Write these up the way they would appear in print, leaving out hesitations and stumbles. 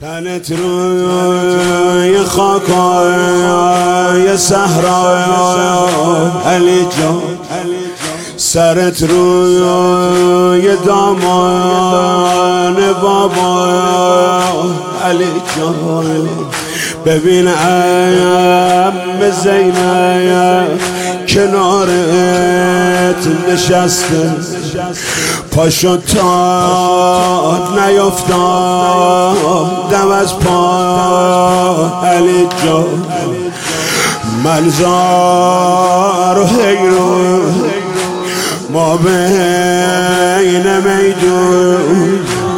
تنت روی خاکای صحرا علی جان، سرت روی دامان بابا علی جان. ببین عم زینب کنارت نشسته، پاشو تا نیفتاد دم از پا علی جان. منظار و حیرون ما بین میدون،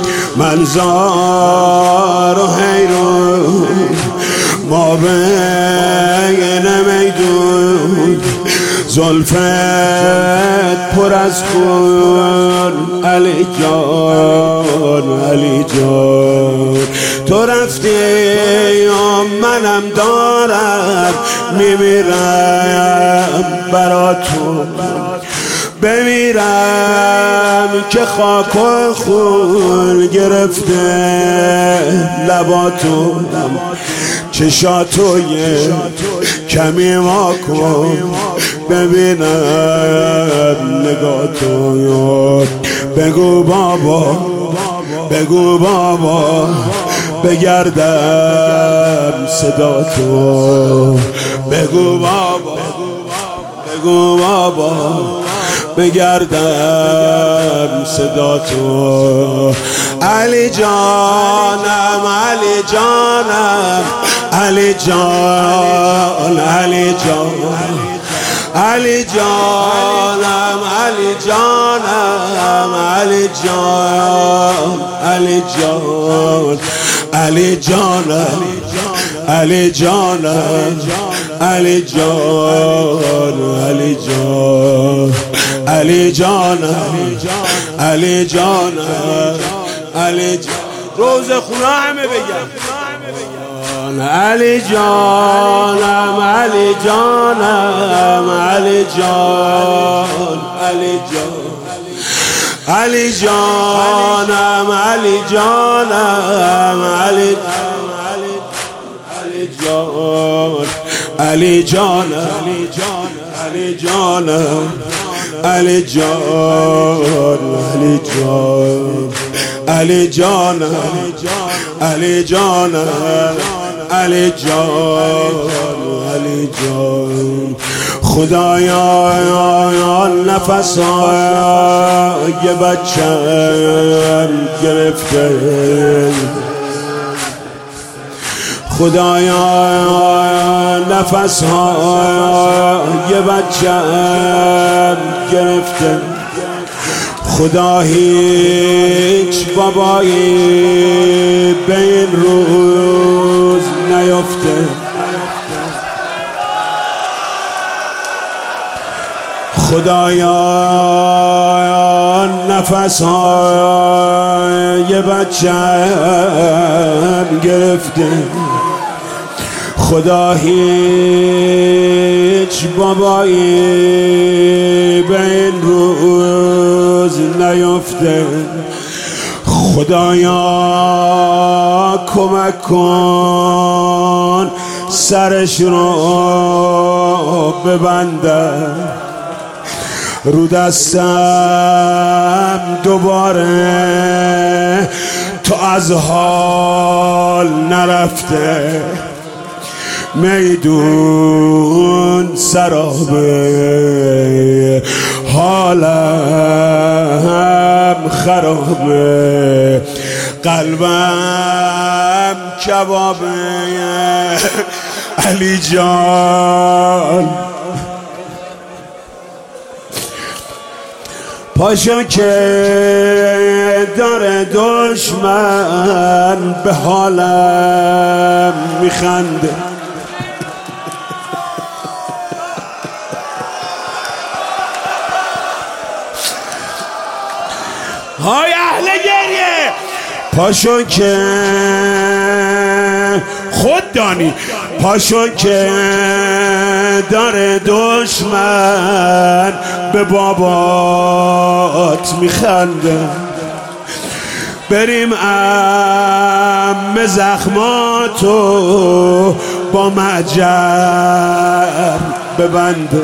منظار و حیرون ما بین میدون. زلفت پر از خون علی جان، علی جان. تو رفتی یا منم دارم میمیرم برا تو، بمیرم که خاک و خون گرفته لباتو. چشاتو یه کمی ما کن ببینم نگاتو. بگو بابا، بگو بابا بگردم صداتو. بگو بابا، بگو بابا بگردم صداتو. علی جانم، علی جانم، علی جان، علی جان، علی جانم، علی جانم، علی جان، علی جان، علی جانم، علی جانم، علی جان، علی جان، علی جانم، علی جانم، علی جان. روز خونه همه بگم علی جانم، علی جانم، علی جان، علی جان، علی جانم، علی جانم، علی جان، علی جانم، علی جانم، علی جان، علی جان، علی جانم، علی جانم، علی جان، علی جان. خدایا نفسای بچم گرفته، خدایا نفسهای بچم گرفته. خدا هیچ بابایی به این روز نیفته. خدایا نفسهای بچم گرفته. خدا هیچ بابایی به این روز نیفته. خدایا کمک کن سرش رو ببندم، رو دستم دوباره تو از حال نرفته. میدون سرابه، حالم خرابه، قلبم کبابه علی جان. پاشو که داره دشمن به حالم میخنده. های اهل گریه، پاشو که خود دانی، پاشو که داره دشمن به بابات میخنده. بریم ام زخماتو با معجر ببنده.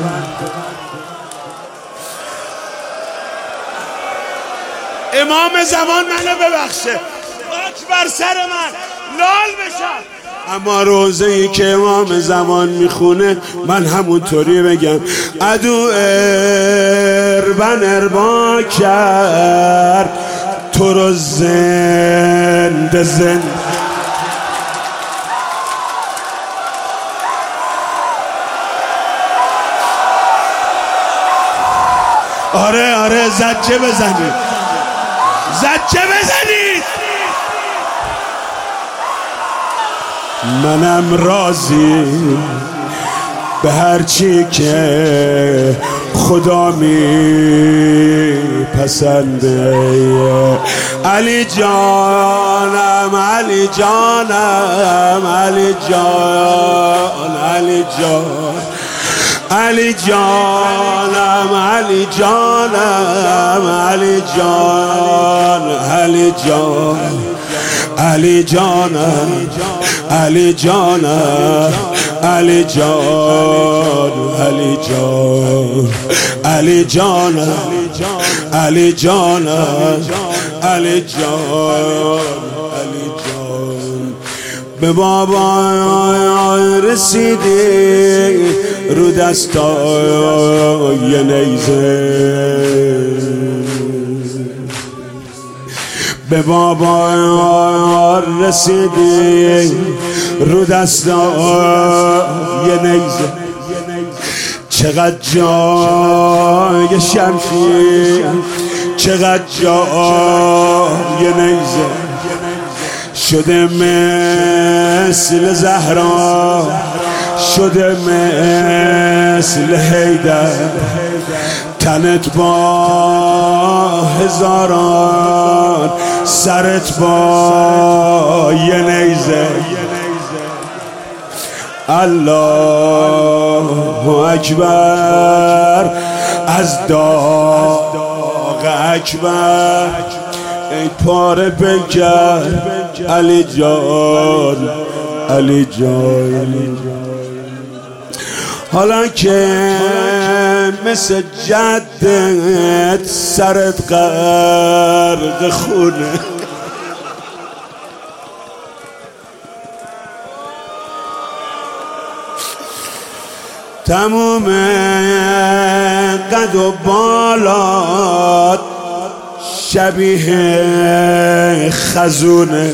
امام زمان منو ببخشه، خاک بر سر من لال بشم. اما روزه‌ای که امام زمان میخونه من همونطوری بگم عدو اربن اربا کرد تو رو زنده زنده. آره زجه بزنید، زجه بزنید. منم راضی به هرچی که خدا میپسنده. علی جانم علی جانم علی جان علی جان علی جانم علی جانم علی جان علی جان علی جانم علی جانم علی جان علی جان علی جانم علی جانم علی جان علی جان. به بابا رسیدی رو دستای نیزه، به بابا رسیدی رو دستای نیزه. چقدر جای شمشیر، چقدر جای نیزه، شده مثل زهرا، شده مثل حیدر. تنت با هزاران، سرت با یه نیزه. الله اکبر از داغ اکبر، ای پاره بکر علی جان علی جان. حالا که مثل جدت سرت غرق خونه، تموم قد و بالات شبیه خزونه.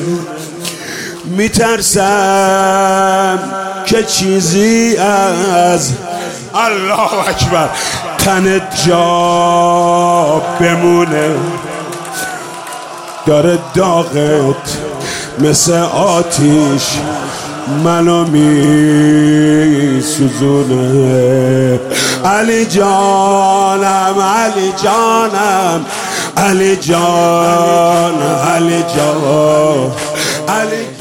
میترسم که چیزی از الله اکبر تنت جا بمونه. داره داغت مثل آتیش منو میسوزونه. علی جانم علی جانم علی جان علی جان علی